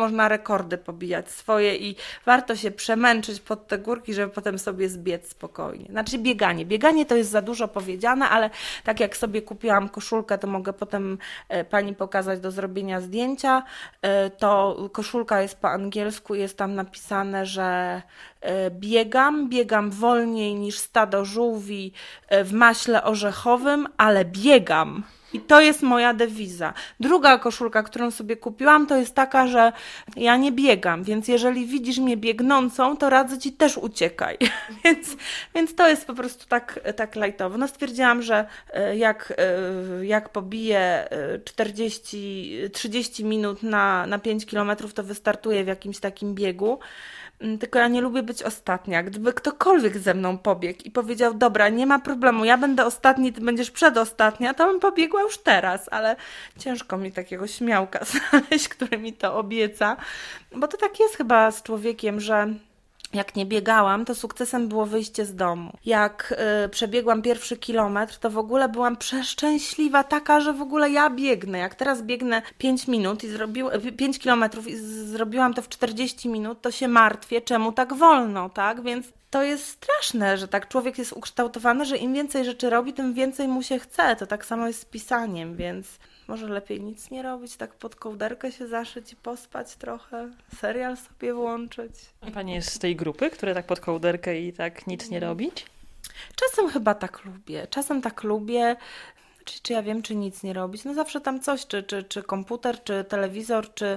można rekordy pobijać swoje i warto się przemęczyć pod te górki, żeby potem sobie zbiec spokojnie. Znaczy bieganie. Bieganie to jest za dużo powiedziane, ale tak jak sobie kupiłam koszulkę, to mogę potem pani pokazać do zrobienia zdjęcia. To koszulka jest po angielsku, jest tam napisane, że biegam, biegam wolniej niż stado żółwi w maśle orzechowym, ale biegam. I to jest moja dewiza. Druga koszulka, którą sobie kupiłam, to jest taka, że ja nie biegam, więc jeżeli widzisz mnie biegnącą, to radzę ci też uciekaj. więc, więc to jest po prostu tak, tak lajtowo. No stwierdziłam, że jak, jak pobiję czterdzieści, trzydzieści minut na, na pięć kilometrów, to wystartuję w jakimś takim biegu. Tylko ja nie lubię być ostatnia. Gdyby ktokolwiek ze mną pobiegł i powiedział, dobra, nie ma problemu, ja będę ostatni, ty będziesz przedostatnia, to bym pobiegła już teraz, ale ciężko mi takiego śmiałka znaleźć, który mi to obieca, bo to tak jest chyba z człowiekiem, że jak nie biegałam, to sukcesem było wyjście z domu. Jak y, przebiegłam pierwszy kilometr, to w ogóle byłam przeszczęśliwa, taka, że w ogóle ja biegnę. Jak teraz biegnę pięć minut i zrobiłam pięć kilometrów i z, zrobiłam to w czterdzieści minut, to się martwię, czemu tak wolno, tak? Więc to jest straszne, że tak człowiek jest ukształtowany, że im więcej rzeczy robi, tym więcej mu się chce. To tak samo jest z pisaniem, więc może lepiej nic nie robić, tak pod kołderkę się zaszyć i pospać trochę, serial sobie włączyć. Pani jest z tej grupy, które tak pod kołderkę i tak nic nie robić? Czasem chyba tak lubię, czasem tak lubię, czy, czy ja wiem, czy nic nie robić, no zawsze tam coś, czy, czy, czy komputer, czy telewizor, czy...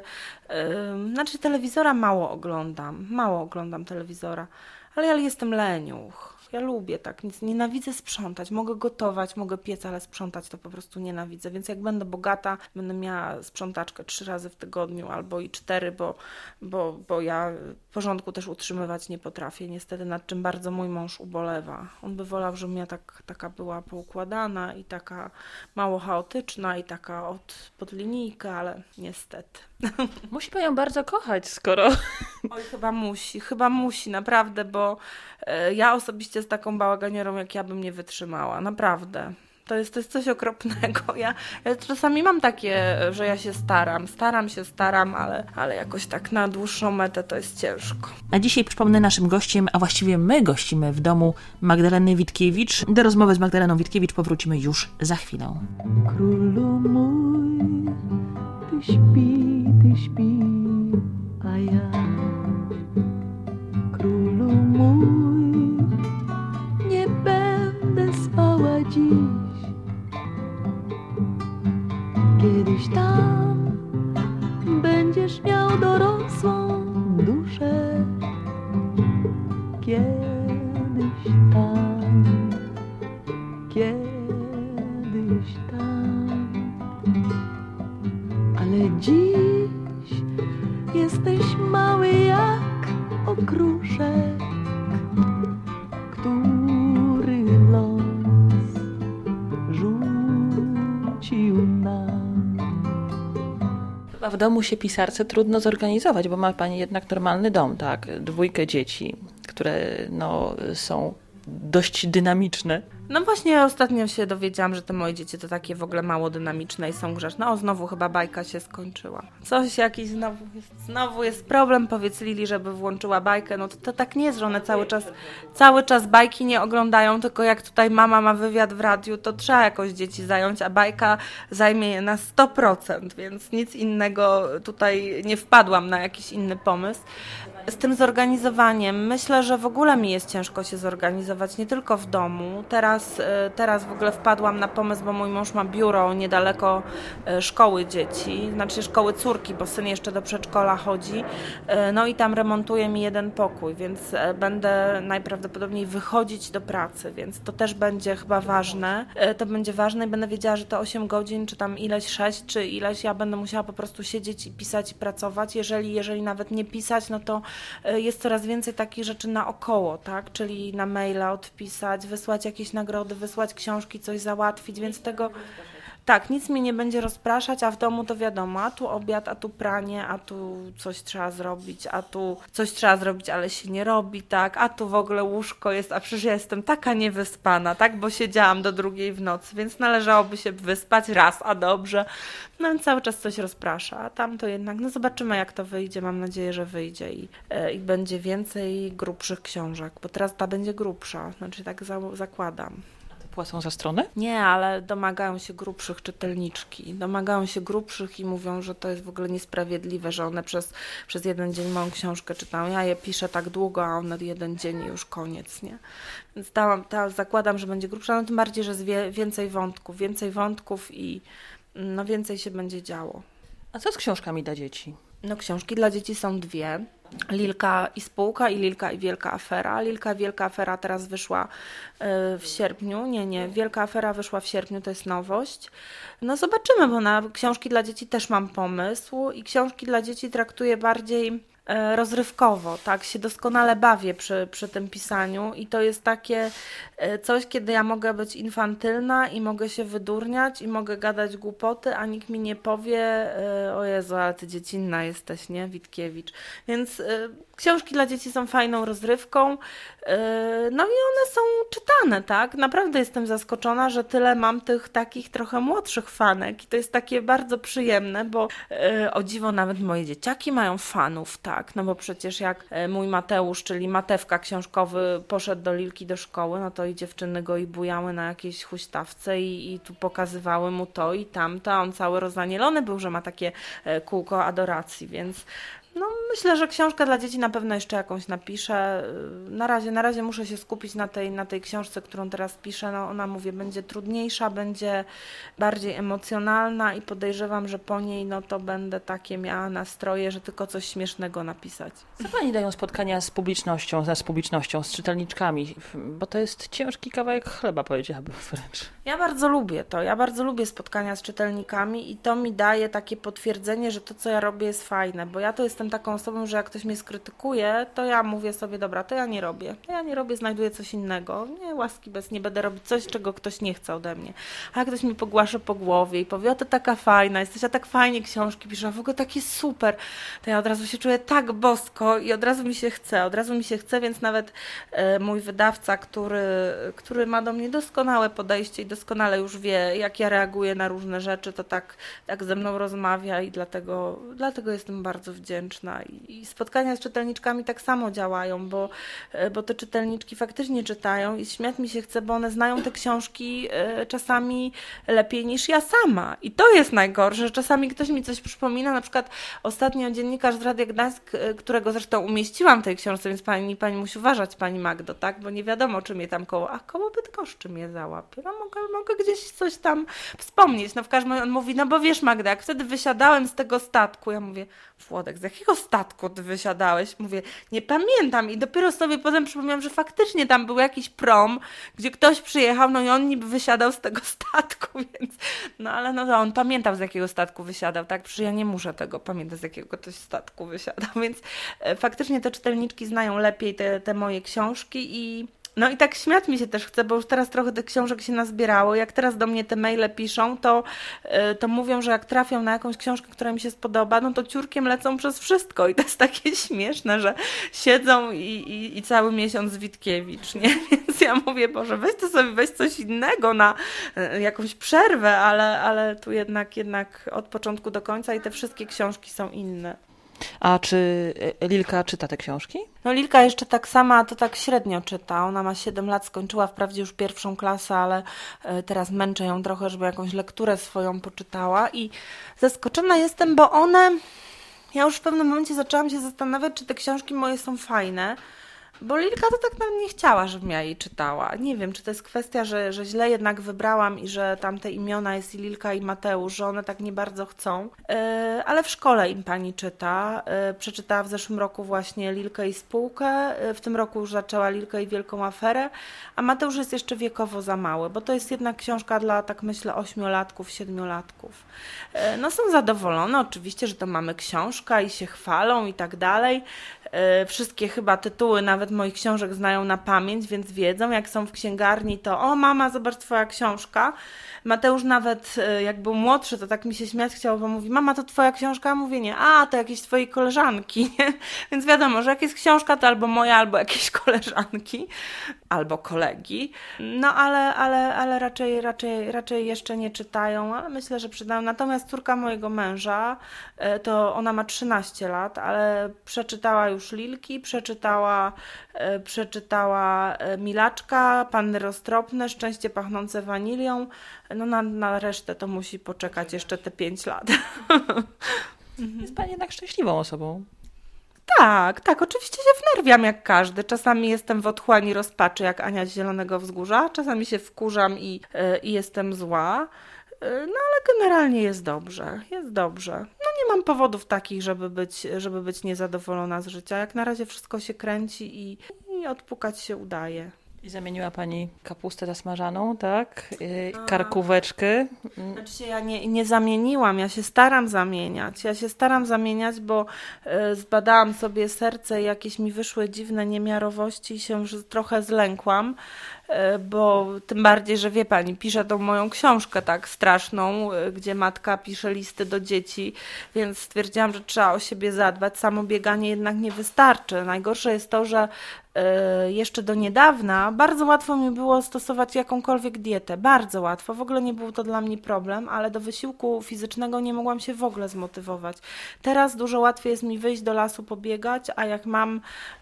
Yy, znaczy telewizora mało oglądam, mało oglądam telewizora, ale ja jestem leniuch. Ja lubię tak, nic, nienawidzę sprzątać, mogę gotować, mogę piec, ale sprzątać to po prostu nienawidzę, więc jak będę bogata, będę miała sprzątaczkę trzy razy w tygodniu albo i cztery, bo, bo, bo ja porządku też utrzymywać nie potrafię, niestety, nad czym bardzo mój mąż ubolewa. On by wolał, żebym ja tak, taka była poukładana i taka mało chaotyczna i taka od, pod linijkę, ale niestety. Musi panią bardzo kochać, skoro... Oj, chyba musi, chyba musi, naprawdę, bo e, ja osobiście z taką bałaganiorą jak ja bym nie wytrzymała, naprawdę. To jest, to jest coś okropnego. Ja, ja czasami mam takie, że ja się staram, staram się, staram, ale, ale jakoś tak na dłuższą metę to jest ciężko. A dzisiaj przypomnę, naszym gościem, a właściwie my gościmy w domu Magdaleny Witkiewicz. Do rozmowy z Magdaleną Witkiewicz powrócimy już za chwilę. Królu mój, ty śpi, ty śpi, a ja, królu mój, nie będę spała dziś. Kiedyś tam będziesz miał dorosłą duszę. Kiedyś tam, kiedyś tam. Ale dziś jesteś mały jak okruszek, który los rzucił nam. Chyba w domu się pisarce trudno zorganizować, bo ma pani jednak normalny dom, tak? Dwójkę dzieci, które no, są dość dynamiczne. No właśnie ostatnio się dowiedziałam, że te moje dzieci to takie w ogóle mało dynamiczne i są grzeczne. O, znowu chyba bajka się skończyła. Coś jakiś znowu jest, znowu jest problem. Powiedz Lili, żeby włączyła bajkę. No to, to tak nie jest, że one cały czas, cały czas bajki nie oglądają, tylko jak tutaj mama ma wywiad w radiu, to trzeba jakoś dzieci zająć, a bajka zajmie je na sto procent, więc nic innego tutaj nie wpadłam na jakiś inny pomysł. Z tym zorganizowaniem myślę, że w ogóle mi jest ciężko się zorganizować, nie tylko w domu. Teraz, teraz w ogóle wpadłam na pomysł, bo mój mąż ma biuro niedaleko szkoły dzieci, znaczy szkoły córki, bo syn jeszcze do przedszkola chodzi. No i tam remontuje mi jeden pokój, więc będę najprawdopodobniej wychodzić do pracy, więc to też będzie chyba ważne. To będzie ważne i będę wiedziała, że to osiem godzin, czy tam ileś sześć, czy ileś ja będę musiała po prostu siedzieć i pisać i pracować. Jeżeli, jeżeli nawet nie pisać, no to jest coraz więcej takich rzeczy naokoło, tak? Czyli na maila odpisać, wysłać jakieś nagrody, wysłać książki, coś załatwić, więc tego... Tak, nic mnie nie będzie rozpraszać, a w domu to wiadomo, a tu obiad, a tu pranie, a tu coś trzeba zrobić, a tu coś trzeba zrobić, ale się nie robi, tak, a tu w ogóle łóżko jest, a przecież ja jestem taka niewyspana, tak, bo siedziałam do drugiej w nocy, więc należałoby się wyspać raz, a dobrze, no więc cały czas coś rozprasza, a tam to jednak, no zobaczymy jak to wyjdzie, mam nadzieję, że wyjdzie i, i będzie więcej grubszych książek, bo teraz ta będzie grubsza, znaczy tak za, zakładam. Płacą za stronę? Nie, ale domagają się grubszych czytelniczki. Domagają się grubszych i mówią, że to jest w ogóle niesprawiedliwe, że one przez, przez jeden dzień moją książkę czytają. Ja je piszę tak długo, a one jeden dzień i już koniec, nie? Więc ta, ta, zakładam, że będzie grubsza, no tym bardziej, że jest wie, więcej wątków, więcej wątków i no więcej się będzie działo. A co z książkami dla dzieci? No książki dla dzieci są dwie. Lilka i spółka i Lilka i Wielka Afera. Lilka i Wielka Afera teraz wyszła w sierpniu. Nie, nie, Wielka Afera wyszła w sierpniu, to jest nowość. No zobaczymy, bo na książki dla dzieci też mam pomysł i książki dla dzieci traktuję bardziej rozrywkowo, tak, się doskonale bawię przy, przy tym pisaniu i to jest takie coś, kiedy ja mogę być infantylna i mogę się wydurniać i mogę gadać głupoty, a nikt mi nie powie, o Jezu, ale ty dziecinna jesteś, nie, Witkiewicz. Więc książki dla dzieci są fajną rozrywką, no i one są czytane, tak, naprawdę jestem zaskoczona, że tyle mam tych takich trochę młodszych fanek i to jest takie bardzo przyjemne, bo o dziwo nawet moje dzieciaki mają fanów, tak. Tak, no bo przecież jak mój Mateusz, czyli Matewka książkowy, poszedł do Lilki do szkoły, no to i dziewczyny go i bujały na jakiejś huśtawce i, i tu pokazywały mu to i tamto, a on cały rozanielony był, że ma takie kółko adoracji, więc no myślę, że książkę dla dzieci na pewno jeszcze jakąś napiszę. Na razie, na razie muszę się skupić na tej, na tej książce, którą teraz piszę. No ona, mówię, będzie trudniejsza, będzie bardziej emocjonalna i podejrzewam, że po niej no to będę takie miała nastroje, że tylko coś śmiesznego napisać. Co Pani dają spotkania z publicznością, z publicznością, z czytelniczkami? Bo to jest ciężki kawałek chleba, powiedziałabym wręcz. Ja bardzo lubię to. Ja bardzo lubię spotkania z czytelnikami i to mi daje takie potwierdzenie, że to, co ja robię, jest fajne, bo ja to jestem taką osobą, że jak ktoś mnie skrytykuje, to ja mówię sobie, dobra, to ja nie robię. Ja nie robię, znajduję coś innego. Nie, łaski bez, nie będę robić coś, czego ktoś nie chce ode mnie. A jak ktoś mi pogłasze po głowie i powie, o to taka fajna, jesteś, a tak fajnie książki pisze, a w ogóle takie super, to ja od razu się czuję tak bosko i od razu mi się chce, od razu mi się chce, więc nawet e, mój wydawca, który, który ma do mnie doskonałe podejście i doskonale już wie, jak ja reaguję na różne rzeczy, to tak, tak ze mną rozmawia i dlatego, dlatego jestem bardzo wdzięczna. I spotkania z czytelniczkami tak samo działają, bo, bo te czytelniczki faktycznie czytają i śmiać mi się chce, bo one znają te książki czasami lepiej niż ja sama. I to jest najgorsze, że czasami ktoś mi coś przypomina, na przykład ostatnio dziennikarz z Radia Gdańsk, którego zresztą umieściłam w tej książce, więc pani, pani musi uważać, pani Magdo, tak? Bo nie wiadomo, czy mnie tam koło, a koło Bydgoszczy mnie załapie. No mogę, mogę gdzieś coś tam wspomnieć. No w każdym razie on mówi, no bo wiesz Magda, jak wtedy wysiadałem z tego statku, ja mówię, Włodek, z jakiego statku ty wysiadałeś? Mówię, nie pamiętam i dopiero sobie potem przypomniałam, że faktycznie tam był jakiś prom, gdzie ktoś przyjechał, no i on niby wysiadał z tego statku, więc no ale no to on pamiętał, z jakiego statku wysiadał, tak? Przecież ja nie muszę tego pamiętać, z jakiego ktoś statku wysiadał, więc e, faktycznie te czytelniczki znają lepiej te, te moje książki i no i tak śmiać mi się też chce, bo już teraz trochę tych książek się nazbierało. Jak teraz do mnie te maile piszą, to, to mówią, że jak trafią na jakąś książkę, która mi się spodoba, no to ciurkiem lecą przez wszystko. I to jest takie śmieszne, że siedzą i, i, i cały miesiąc Witkiewicz, nie? Więc ja mówię, Boże, weź to sobie, weź coś innego na jakąś przerwę, ale, ale tu jednak, jednak od początku do końca i te wszystkie książki są inne. A czy Lilka czyta te książki? No Lilka jeszcze tak sama, to tak średnio czyta. Ona ma siedem lat, skończyła wprawdzie już pierwszą klasę, ale teraz męczę ją trochę, żeby jakąś lekturę swoją poczytała i zaskoczona jestem, bo one... Ja już w pewnym momencie zaczęłam się zastanawiać, czy te książki moje są fajne, bo Lilka to tak nawet nie chciała, żebym ja jej czytała. Nie wiem, czy to jest kwestia, że, że źle jednak wybrałam i że tam te imiona jest i Lilka i Mateusz, że one tak nie bardzo chcą. Yy, ale w szkole im pani czyta. Yy, przeczytała w zeszłym roku właśnie Lilkę i spółkę. Yy, w tym roku już zaczęła Lilkę i Wielką Aferę. A Mateusz jest jeszcze wiekowo za mały, bo to jest jednak książka dla, tak myślę, ośmiolatków, siedmiolatków. Yy, no są zadowolone oczywiście, że to mamy książkę i się chwalą i tak dalej. Yy, wszystkie chyba tytuły, nawet moich książek znają na pamięć, więc wiedzą, jak są w księgarni, to o mama, zobacz twoja książka. Mateusz nawet jak był młodszy, to tak mi się śmiać chciało, bo mówi, mama, to twoja książka? A mówię, nie, a to jakieś twojej koleżanki. Więc wiadomo, że jak jest książka, to albo moja, albo jakieś koleżanki, albo kolegi. No ale, ale, ale raczej, raczej, raczej jeszcze nie czytają, ale myślę, że przydają. Natomiast córka mojego męża, to ona ma trzynaście lat, ale przeczytała już Lilki, przeczytała, przeczytała Milaczka, Panny Roztropne, Szczęście pachnące wanilią. No na, na resztę to musi poczekać jeszcze te pięć lat. Jest pani jednak szczęśliwą osobą. Tak, tak, oczywiście się wnerwiam jak każdy. Czasami jestem w otchłani rozpaczy jak Ania z Zielonego Wzgórza, czasami się wkurzam i, i jestem zła, no ale generalnie jest dobrze, jest dobrze. No nie mam powodów takich, żeby być, żeby być niezadowolona z życia. Jak na razie wszystko się kręci i, i odpukać się udaje. I zamieniła pani kapustę zasmażaną, tak? Yy, karkóweczkę. Znaczy się ja nie, nie zamieniłam, ja się staram zamieniać. Ja się staram zamieniać, bo y, zbadałam sobie serce i jakieś mi wyszły dziwne niemiarowości i się już trochę zlękłam, y, bo tym bardziej, że wie pani, piszę tą moją książkę tak straszną, y, gdzie matka pisze listy do dzieci, więc stwierdziłam, że trzeba o siebie zadbać. Samo bieganie jednak nie wystarczy. Najgorsze jest to, że jeszcze do niedawna bardzo łatwo mi było stosować jakąkolwiek dietę, bardzo łatwo, w ogóle nie był to dla mnie problem, ale do wysiłku fizycznego nie mogłam się w ogóle zmotywować. Teraz dużo łatwiej jest mi wyjść do lasu, pobiegać, a jak mam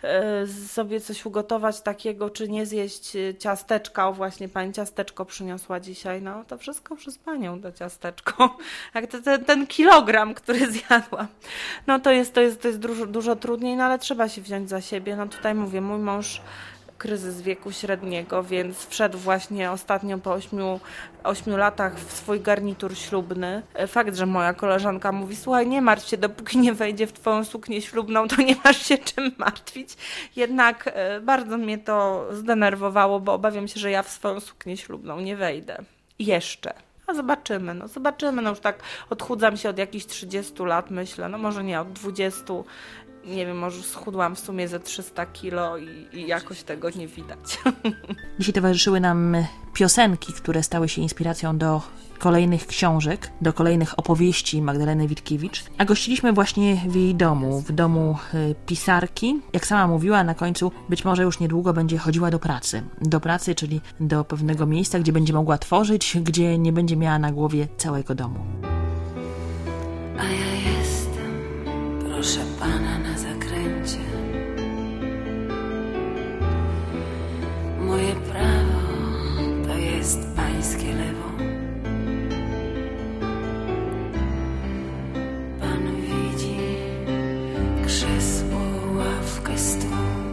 sobie coś ugotować takiego, czy nie zjeść ciasteczka, o właśnie pani ciasteczko przyniosła dzisiaj, no to wszystko przez panią to ciasteczko, jak to, ten, ten kilogram, który zjadłam, no to jest, to jest, to jest dużo, dużo trudniej, no ale trzeba się wziąć za siebie, no tutaj mówię, mój mąż kryzys wieku średniego, więc wszedł właśnie ostatnio po ośmiu, ośmiu latach w swój garnitur ślubny. Fakt, że moja koleżanka mówi, słuchaj, nie martw się, dopóki nie wejdzie w twoją suknię ślubną, to nie masz się czym martwić. Jednak bardzo mnie to zdenerwowało, bo obawiam się, że ja w swoją suknię ślubną nie wejdę. Jeszcze. A zobaczymy, no zobaczymy, no już tak odchudzam się od jakichś trzydziestu lat, myślę, no może nie, od dwudziestu. Nie wiem, może schudłam w sumie ze trzysta kilo i, i jakoś tego nie widać. Dzisiaj towarzyszyły nam piosenki, które stały się inspiracją do kolejnych książek, do kolejnych opowieści Magdaleny Witkiewicz. A gościliśmy właśnie w jej domu, w domu pisarki. Jak sama mówiła, na końcu być może już niedługo będzie chodziła do pracy. Do pracy, czyli do pewnego miejsca, gdzie będzie mogła tworzyć, gdzie nie będzie miała na głowie całego domu. A ja jestem, proszę pana, na zakręcie. Moje prawo to jest pańskie lewo. Pan widzi krzesło, ławkę, stół,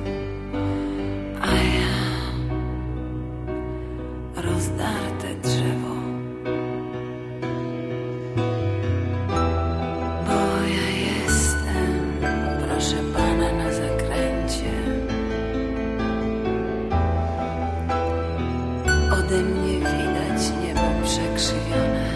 a ja rozdarte drzewo. Bo ja jestem, proszę pana, na zakręcie. Ode mnie widać niebo przekrzywione.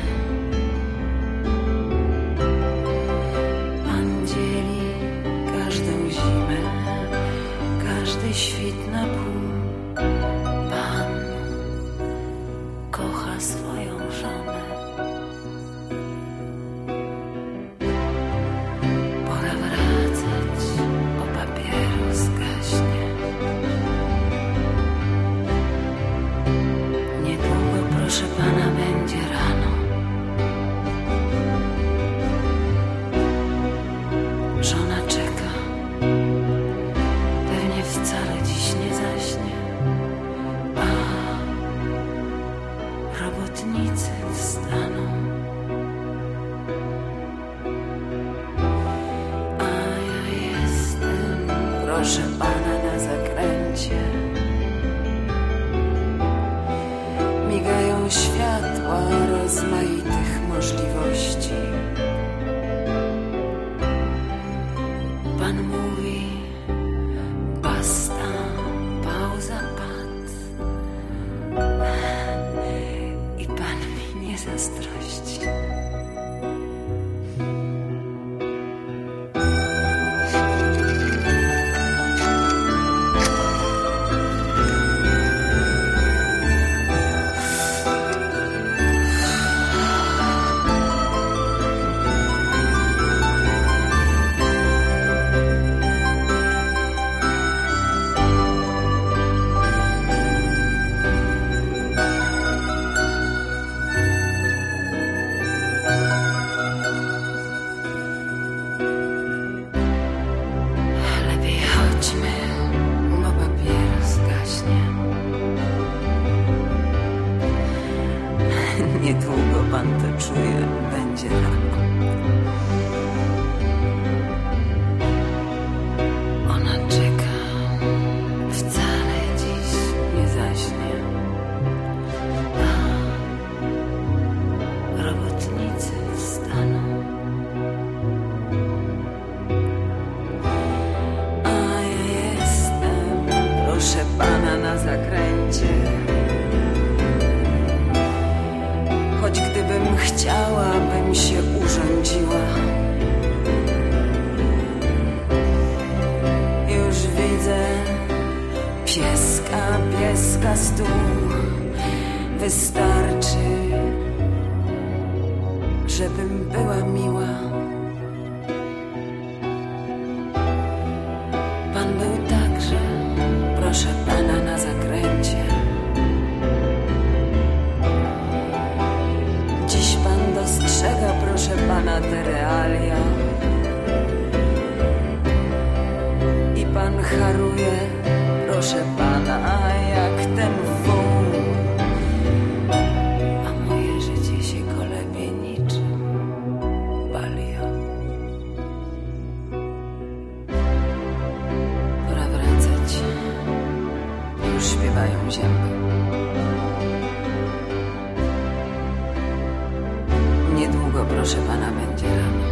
Pan dzieli każdą zimę, każdy świt na pół. Pan kocha swoją żonę. Pora wracać, bo papieros gaśnie. Niedługo, proszę pana, będzie rano. Żona czeka, pewnie wcale dziś nie zaśnie. A robotnicy wstaną. A ja jestem, proszę pana, na zakręcie. Migają światła rozmaitych możliwości. Pan mówi, basta, pauza, pad. I pan mi nie zazdrości. pan to czuje, będzie rano. Ona czeka, wcale dziś nie zaśnie. A robotnicy wstaną. A ja jestem, proszę pana, na zakręcie. Choć gdybym chciała, bym się urządziła. Już widzę pieska, pieska stół. Wystarczy, żebym była miła. Pan był także, proszę pana, na zakręcie. Dziś pan dostrzega, proszę pana, te realia. I pan haruje, proszę pana, jak ten wół. A moje życie się kolebie niczym balion. Pora wracać. Już śpiewają zięby. Niedługo, proszę pana, będzie rano.